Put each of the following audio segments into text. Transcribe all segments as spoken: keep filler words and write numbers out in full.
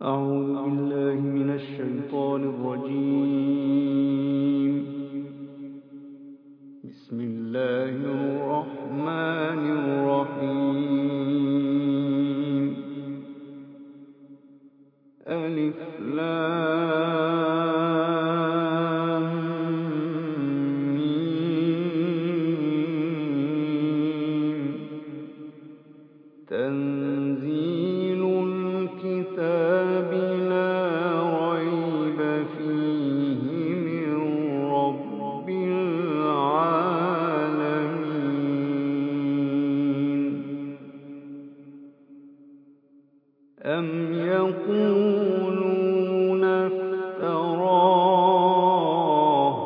أعوذ بالله من الشيطان الرجيم. بسم الله الرحمن الرحيم. ألف لام ميم. تنزيل الكتاب لا ريب فيه من رب العالمين. أم يقولون افتراه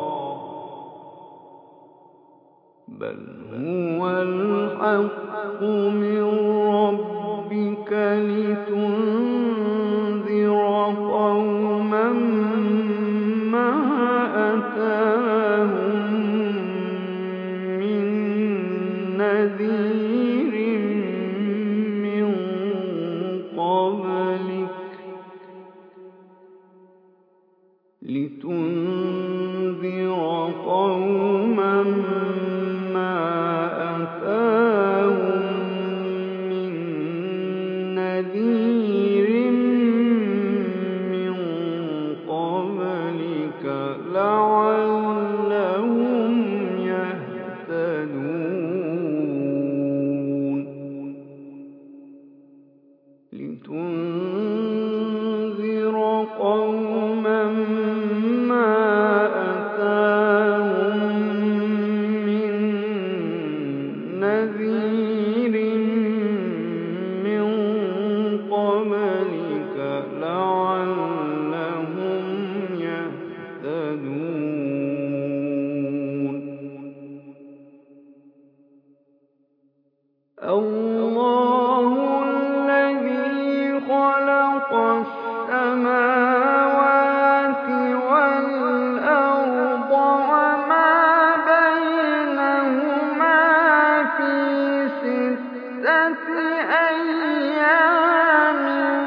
بل هو الحق من ربك لتنذر قوما ما أتاهم من نذير من قبلك لتنذر قوما ما أتاهم من نذير من قبلك لعلهم يهتدون. لتنذر قوما ما أتاهم من نذير من قبلك لعلهم يهتدون. الله الذي خلق السماوات والأرض وما بينهما في ستة أيام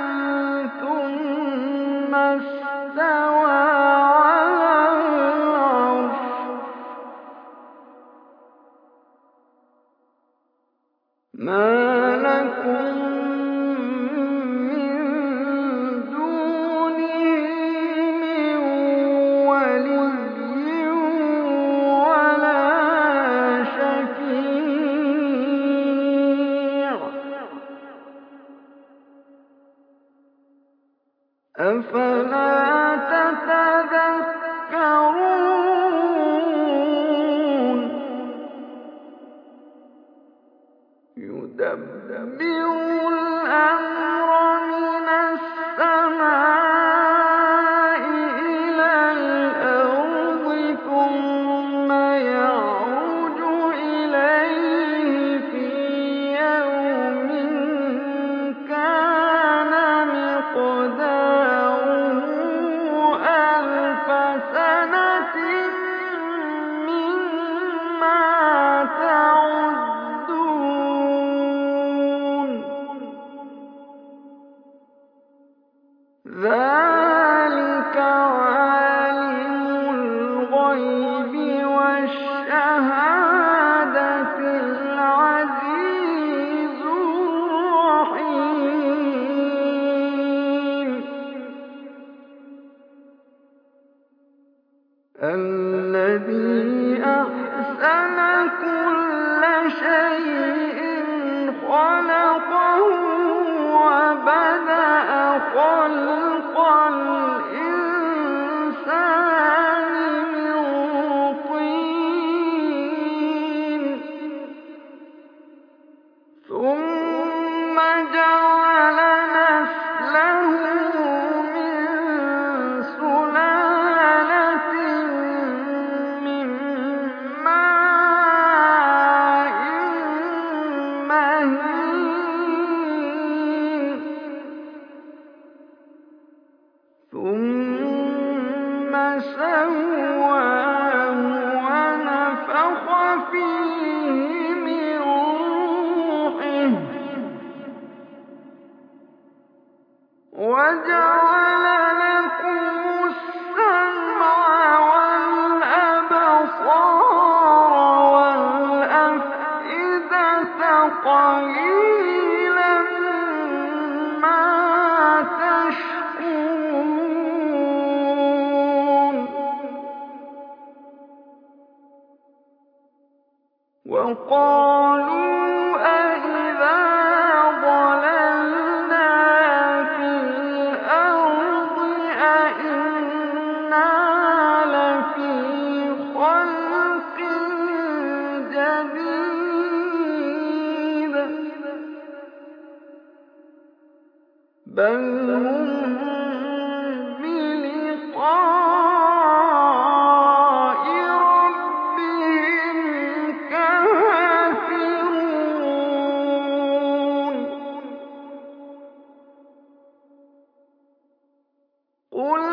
ثم استوى على العرش. ما لكم من دونه من ولي ولا شفيع. أفلا تتذكرون. يدبر الأمر من السماء إلى الأرض ثم يعرج إليه في يوم كان مقداره ألف سنة مما تعدون. ذلك عالم الغيب والشهادة العزيز الرحيم. الذي أحسن كل شيء خلقه وبدأ خلق وَجَعَلَ لَكُمُ السَّمْعَ وَالْأَبْصَارَ وَالْأَفْئِدَةَ ۚ قَلِيلًا مَّا تَشْكُرُونَ وَقَالُوا أَإِذَا ضَلَلْنَا فِي الْأَرْضِ أَإِنَّا لَفِي خَلْقٍ جَدِيدٍ ۚ بَلْ هُم بِلِقَاءِ رَبِّهِمْ كَافِرُونَ قُلْ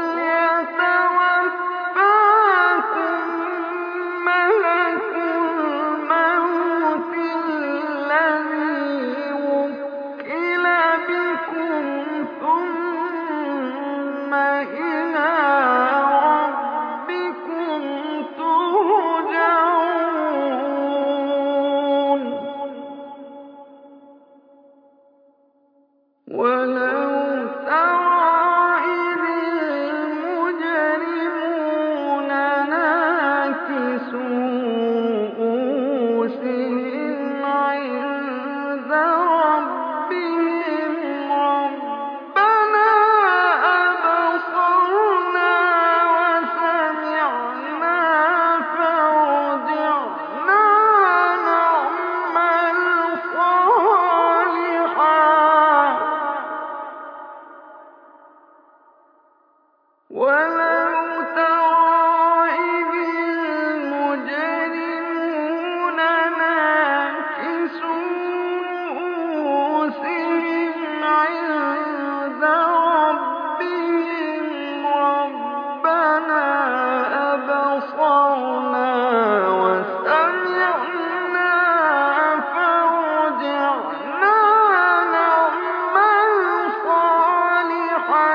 يَتَوَفَّاكُم مَّلَكُ الْمَوْتِ الَّذِي وُكِّلَ بِكُمْ ثُمَّ إِلَىٰ رَبِّكُمْ تُرْجَعُونَ وَلَوْ تَرَىٰ إِذِ الْمُجْرِمُونَ نَاكِسُو رُءُوسِهِمْ عِندَ رَبِّهِمْ رَبَّنَا أَبْصَرْنَا وَسَمِعْنَا فَارْجِعْنَا نَعْمَلْ صَالِحًا وَلَوْ تَرَىٰ إِذِ الْمُجْرِمُونَ نَاكِسُو رُءُوسِهِمْ عِندَ رَبِّهِمْ رَبَّنَا أَبْصَرْنَا وَسَمِعْنَا فَارْجِعْنَا نَعْمَلْ صَالِحًا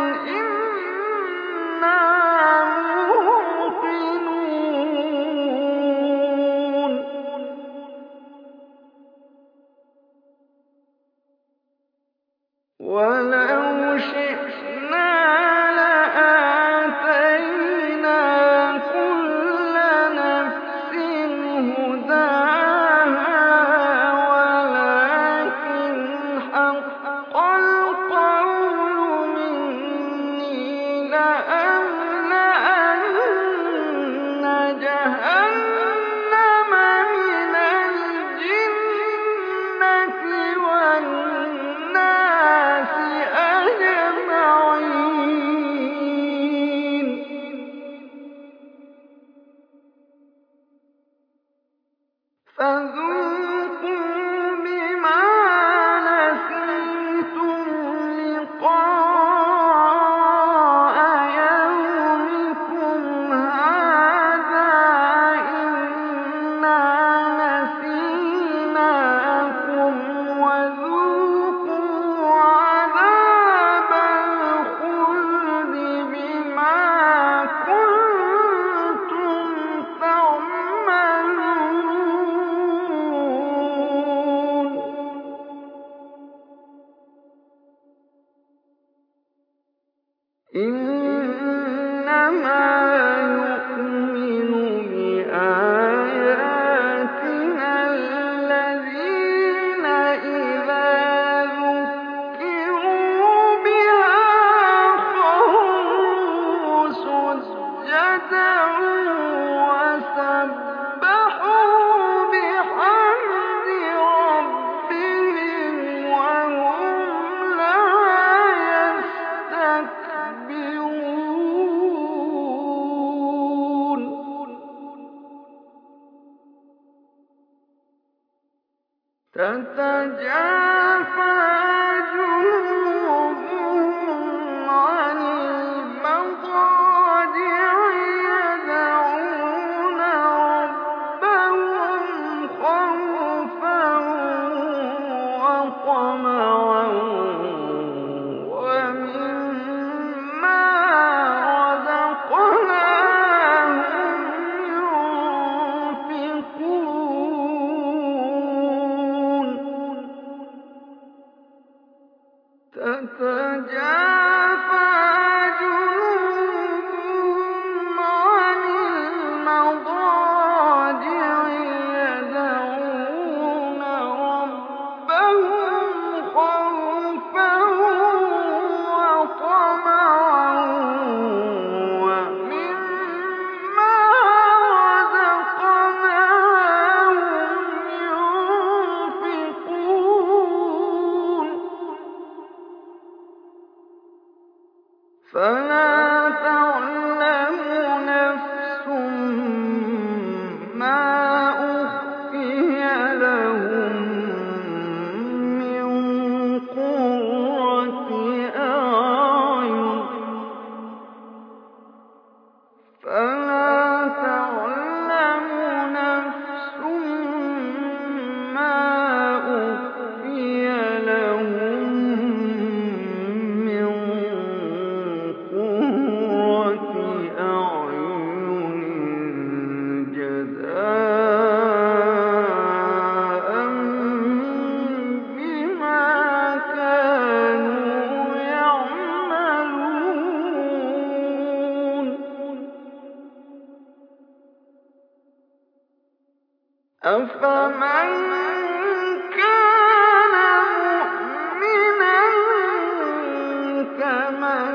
إِنَّا مُوقِنُونَ وَلَوْ شِئْنَا لَآتَيْنَا كُلَّ نَفْسٍ هُدَاهَا وَلَٰكِنْ حَقَّ الْقَوْلُ مِنِّي لَأَمْلَأَنَّ جَهَنَّمَ مِنَ الْجِنَّةِ وَالنَّاسِ أَجْمَعِينَ فَذُوقُوا بِمَا نَسِيتُمْ لِقَاءَ يَوْمِكُمْ هَٰذَا إِنَّا نَسِينَاكُمْ وَذُوقُوا عَذَابَ الْخُلْدِ بِمَا كُنتُمْ تَعْمَلُونَ إِنَّمَا يُؤْمِنُ بِآيَاتِنَا الَّذِينَ إِذَا ذُكِّرُوا بِهَا خَرُّوا سُجَّدًا وَسَبَّحُوا بِحَمْدِ رَبِّهِمْ وَهُمْ لَا يَسْتَكْبِرُونَ تَتَجَافَىٰ جُنُوبُهُمْ عَنِ الْمَضَاجِعِ يَدْعُونَ رَبَّهُمْ خَوْفًا وَطَمَعًا وَمِمَّا تتجافى جنوبهم عن المضاجع يدعون ربهم خوفا وطمعا ومما رزقناهم ينفقون فلا تعلم نفس ما أخفي لهم من قرة أعين فلا تعلم نفس ما أخفي لهم من قرة أعين جزاء بما كانوا يعملون أفمن كان مؤمنا كمن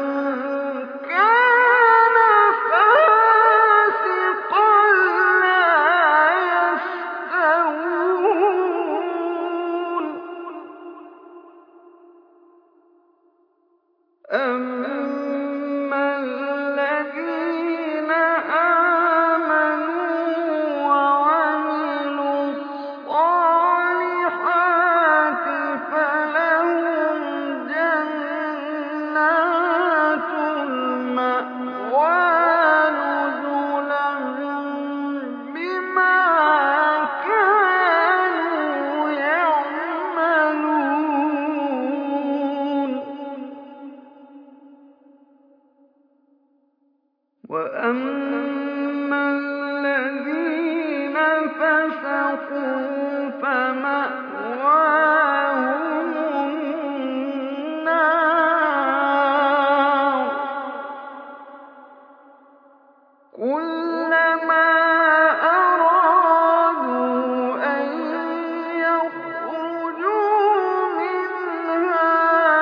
كان فاسقا لا يستوون أما الذين آمنوا وعملوا الصالحات فلهم جنات المأوى نزلا بما كانوا يعملون وأما الذين فسقوا فمأواهم النار كلما أرادوا أن يخرجوا منها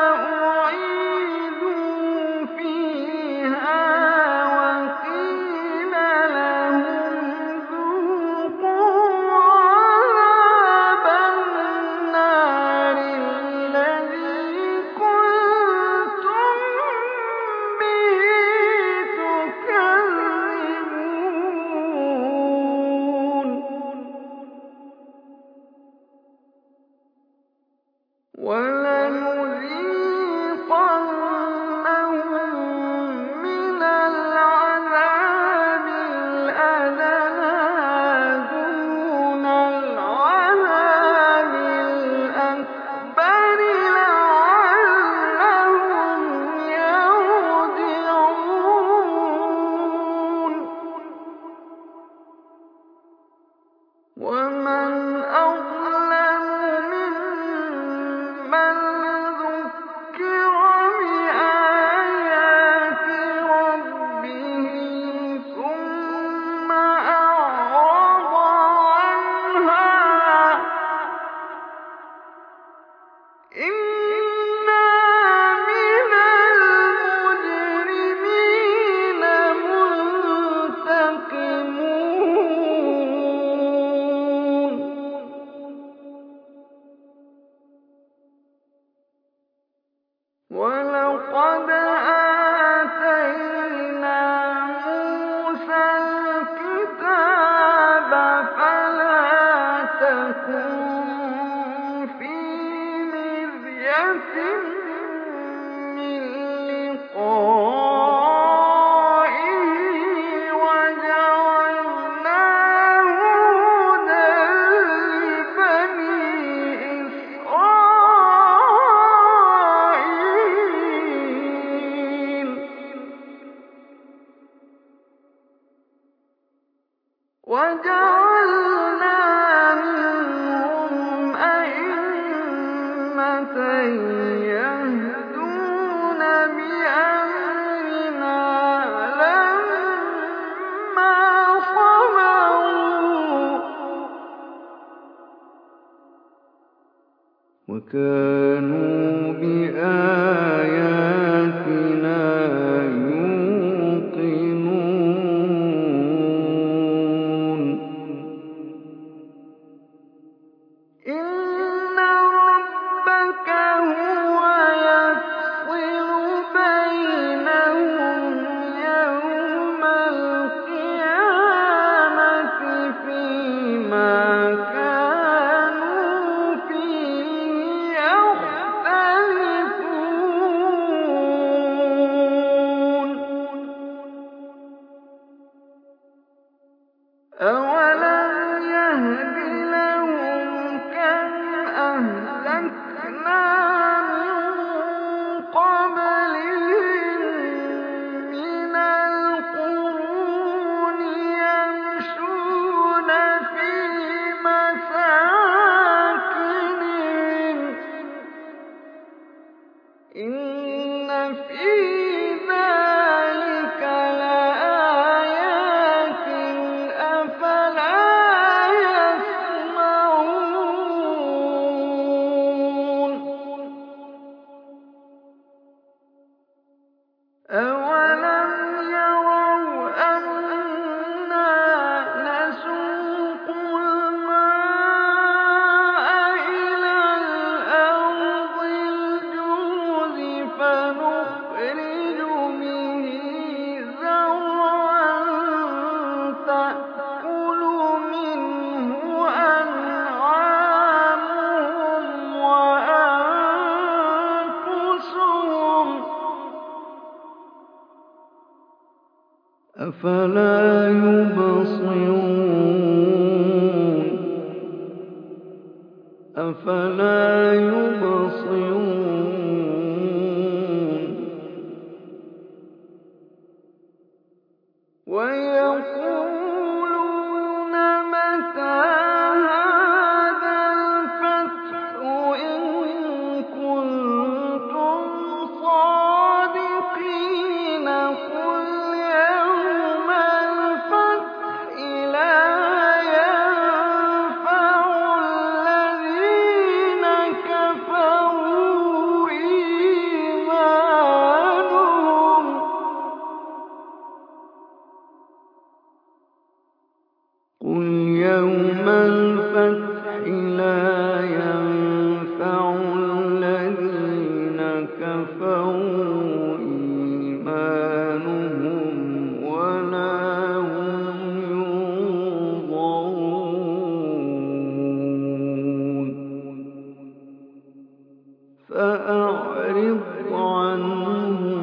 أعيدوا فيها وقيل لهم ذوقوا عذاب النار الذي كنتم به تكذبون ولنذيقنهم من العذاب الأدنى دون العذاب الأكبر لعلهم يرجعون ومن أظلم ممن ذكر بآيات ربه ثم أعرض عنها إنا من المجرمين منتقمون ولقد آتينا موسى الكتاب فلا تكن في مرية من لقائه وجعلناه هدى لبني إسرائيل وجعلنا منهم أئمة يهدون وكانوا بآياتنا يوقنون إن ربك هو يفصل بينهم يوم القيامة فيما كانوا فيه يختلفون أولم يهد لهم كم أهلكنا من قبلهم من القرون يمشون في مساكنهم إن في ذلك لآيات أفلا يسمعون أولم يروا أنا نسوق الماء إلى الأرض الجرز فنخرج به زرعا تأكل منه أنعامهم وأنفسهم أفلا يبصرون أفلا يبصرون ويقولون متى هذا الفتح إن كنتم صادقين قل يوم الفتح لا ينفع الذين كفروا إيمانهم قل يوم الفتح لا ينفع الذين كفروا إيمانهم ولا هم ينظرون فأعرض عنهم